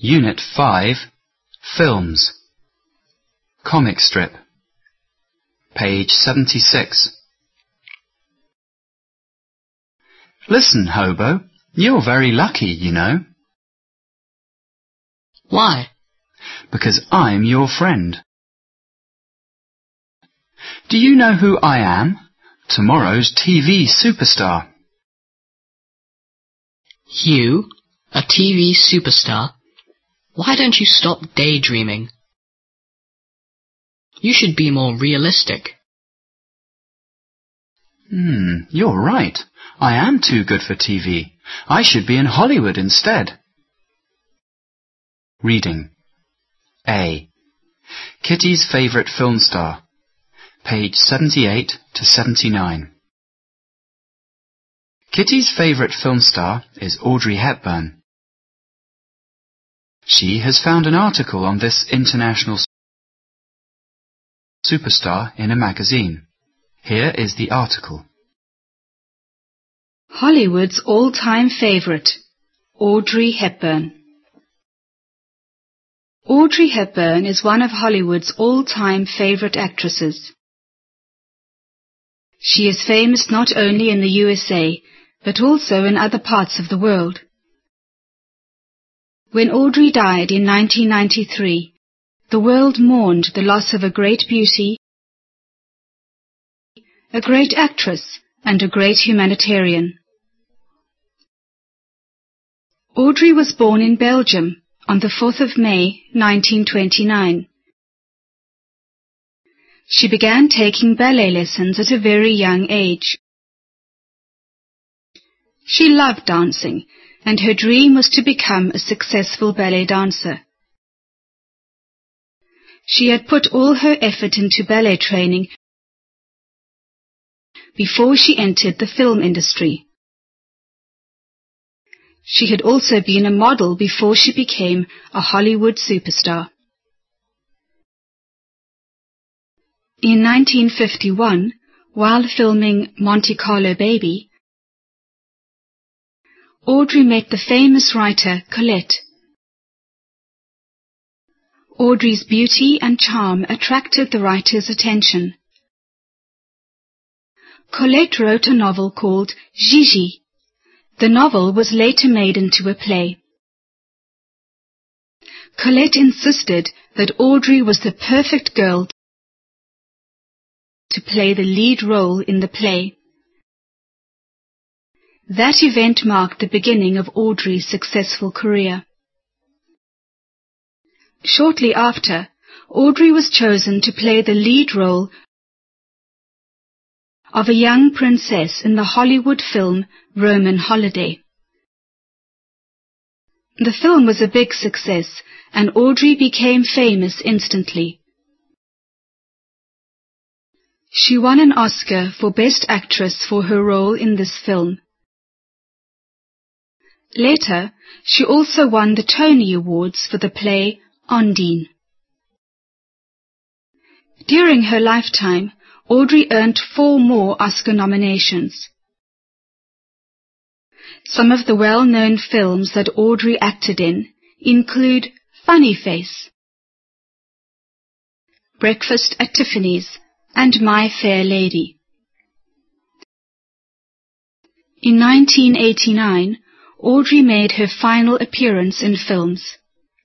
Unit 5, Films. Comic strip. Page 76. Listen, Hobo, you're very lucky, you know. Why? Because I'm your friend. Do you know who I am? Tomorrow's TV superstar. You? A TV superstar? Why don't you stop daydreaming? You should be more realistic. You're right. I am too good for TV. I should be in Hollywood instead. Reading. A. Kitty's favourite film star. Page 78 to 79. Kitty's favourite film star is Audrey Hepburn. She has found an article on this international superstar in a magazine. Here is the article. Hollywood's all-time favourite, Audrey Hepburn. Audrey Hepburn is one of Hollywood's all-time favourite actresses. She is famous not only in the USA, but also in other parts of the world. When Audrey died in 1993, the world mourned the loss of a great beauty, a great actress, and a great humanitarian. Audrey was born in Belgium on the 4th of May, 1929. She began taking ballet lessons at a very young age. She loved dancing, and her dream was to become a successful ballet dancer. She had put all her effort into ballet training before she entered the film industry. She had also been a model before she became a Hollywood superstar. In 1951, while filming Monte Carlo Baby, Audrey met the famous writer Colette. Audrey's beauty and charm attracted the writer's attention. Colette wrote a novel called Gigi. The novel was later made into a play. Colette insisted that Audrey was the perfect girl to play the lead role in the play. That event marked the beginning of Audrey's successful career. Shortly after, Audrey was chosen to play the lead role of a young princess in the Hollywood film Roman Holiday. The film was a big success, and Audrey became famous instantly. She won an Oscar for Best Actress for her role in this film. Later, she also won the Tony Awards for the play Ondine. During her lifetime, Audrey earned 4 more Oscar nominations. Some of the well-known films that Audrey acted in include Funny Face, Breakfast at Tiffany's, and My Fair Lady. In 1989, Audrey made her final appearance in films.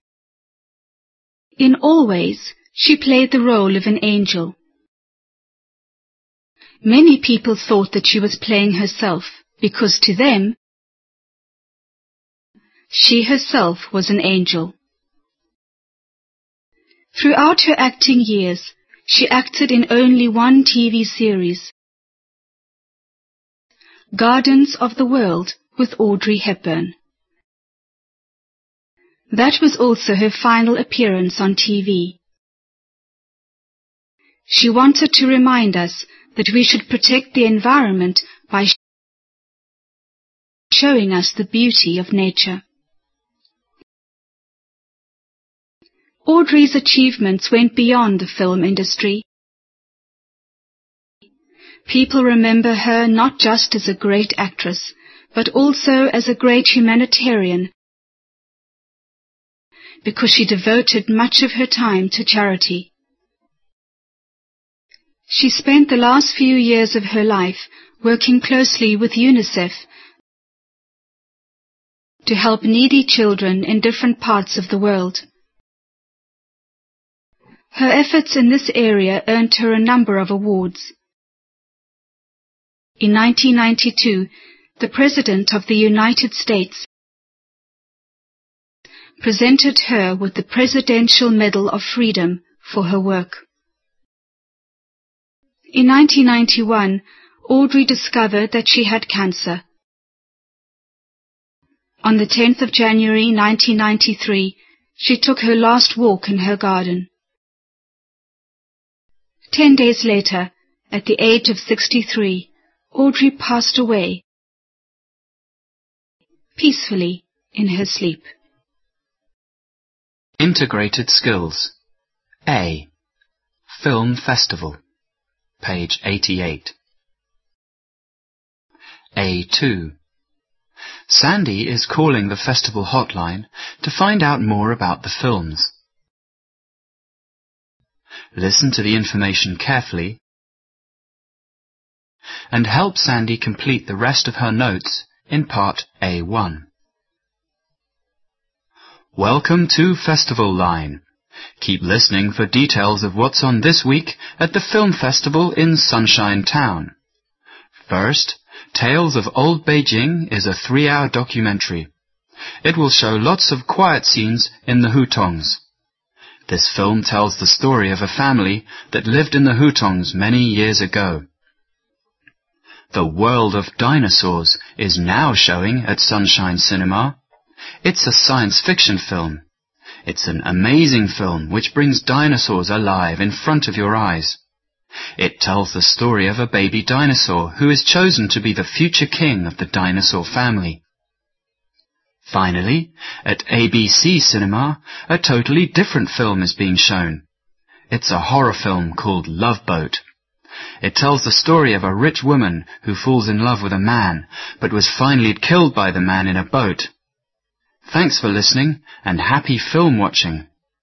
In Always, she played the role of an angel. Many people thought that she was playing herself because to them, she herself was an angel. Throughout her acting years, she acted in only one TV series, Gardens of the World with Audrey Hepburn. That was also her final appearance on TV. She wanted to remind us that we should protect the environment by showing us the beauty of nature. Audrey's achievements went beyond the film industry. People remember her not just as a great actress, but also as a great humanitarian because she devoted much of her time to charity. She spent the last few years of her life working closely with UNICEF to help needy children in different parts of the world. Her efforts in this area earned her a number of awards. In 1992, the President of the United States presented her with the Presidential Medal of Freedom for her work. In 1991, Audrey discovered that she had cancer. On the 10th of January 1993, she took her last walk in her garden. 10 days later, at the age of 63, Audrey passed away peacefully in her sleep. Integrated skills. A. Film Festival. Page 88. A2. Sandy is calling the festival hotline to find out more about the films. Listen to the information carefully and help Sandy complete the rest of her notes in part A1. Welcome to Festival Line. Keep listening for details of what's on this week at the film festival in Sunshine Town. First, Tales of Old Beijing is a 3-hour documentary. It will show lots of quiet scenes in the Hutongs. This film tells the story of a family that lived in the Hutongs many years ago. The World of Dinosaurs is now showing at Sunshine Cinema. It's a science fiction film. It's an amazing film which brings dinosaurs alive in front of your eyes. It tells the story of a baby dinosaur who is chosen to be the future king of the dinosaur family. Finally, at ABC Cinema, a totally different film is being shown. It's a horror film called Love Boat. It tells the story of a rich woman who falls in love with a man, but was finally killed by the man in a boat. Thanks for listening, and happy film watching.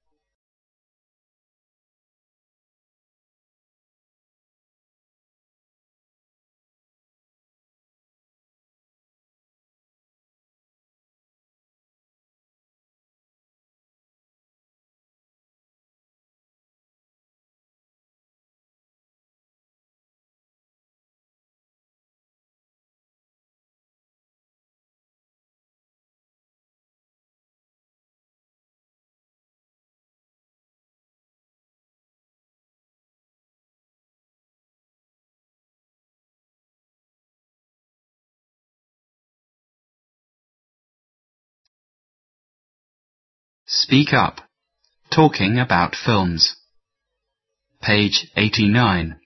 Speak up. Talking about films. Page 89.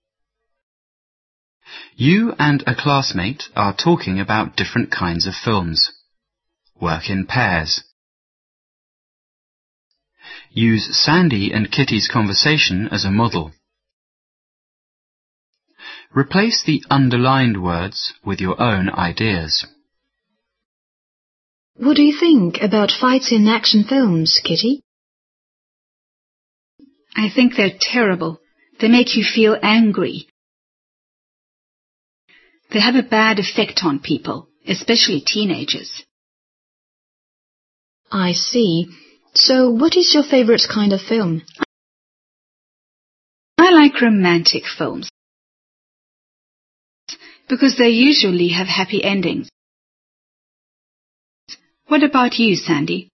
You and a classmate are talking about different kinds of films. Work in pairs. Use Sandy and Kitty's conversation as a model. Replace the underlined words with your own ideas. What do you think about fights in action films, Kitty? I think they're terrible. They make you feel angry. They have a bad effect on people, especially teenagers. I see. So what is your favorite kind of film? I like romantic films because they usually have happy endings. What about you, Sandy?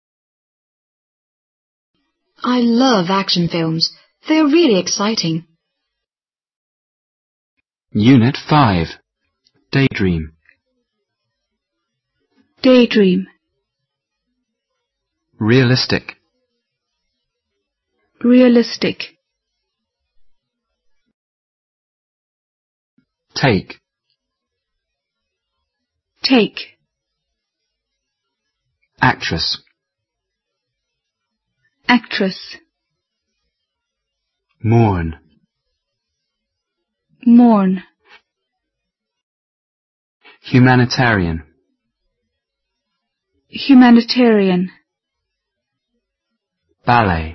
I love action films. They're really exciting. Unit 5. Daydream. Daydream. Realistic. Realistic. Take. Take. Actress. Actress. Mourn. Mourn. Humanitarian. Humanitarian. ballet,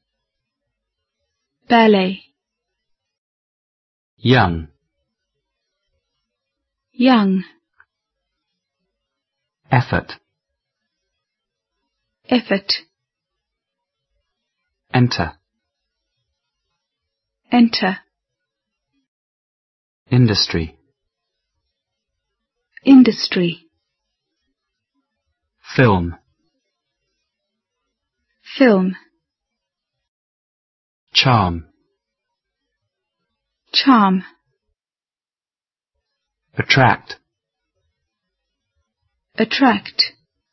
ballet, young, young, effort, effort, enter, enter, industry, industry, film, film, charm, charm, attract, attract,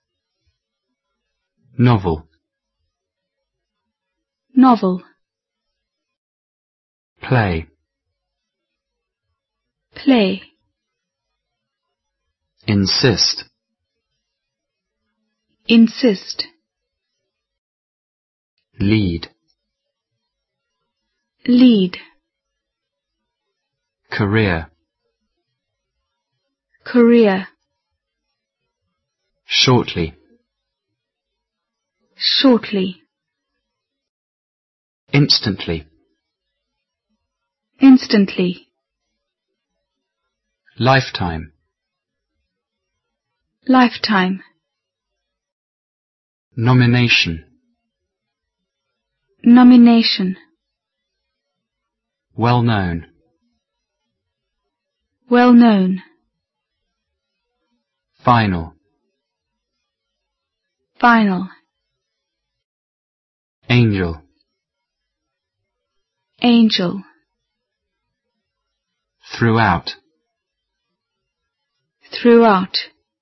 novel, novel, play, play, insist, insist, lead, lead, career, career, shortly, shortly, instantly, instantly, lifetime, lifetime, nomination, nomination, well known, well known, final, final, angel, angel, throughout, throughout,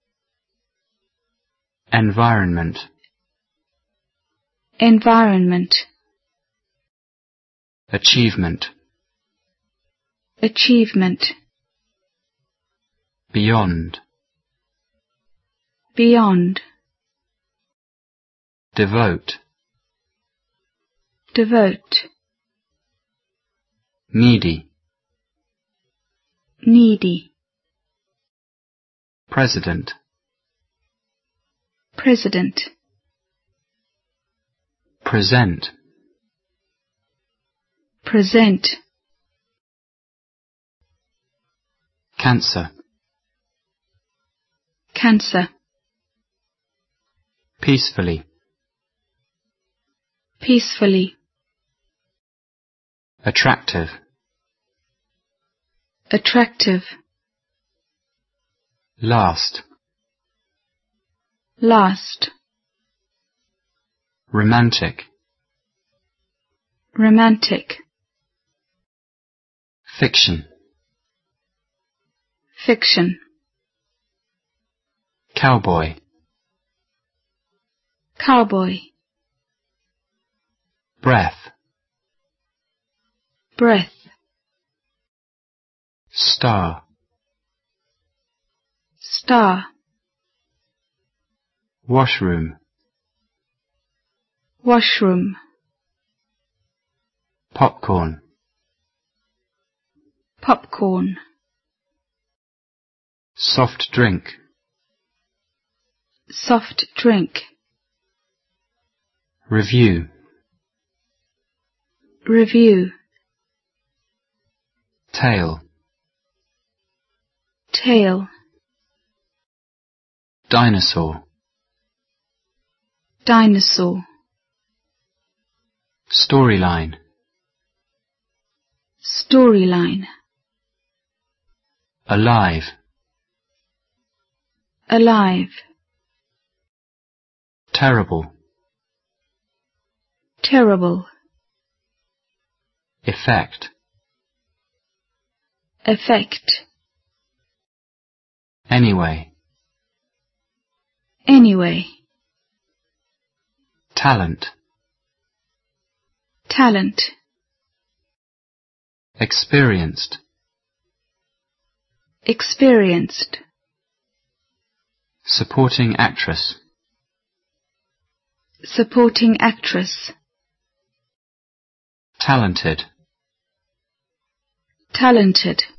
environment, environment, achievement, achievement, beyond, beyond, devote, devote, needy, needy, president, president, present, present, cancer, cancer, peacefully, peacefully, attractive, attractive, last, last, romantic, romantic, fiction, fiction, cowboy, cowboy, breath, breath, star, star, washroom, washroom, popcorn, popcorn, soft drink, soft drink, review, review, tail, tail, dinosaur, dinosaur, storyline, storyline, alive, alive, terrible, terrible, effect, effect, anyway, anyway, talent, talent, experienced, experienced, supporting actress, supporting actress, talented, talented,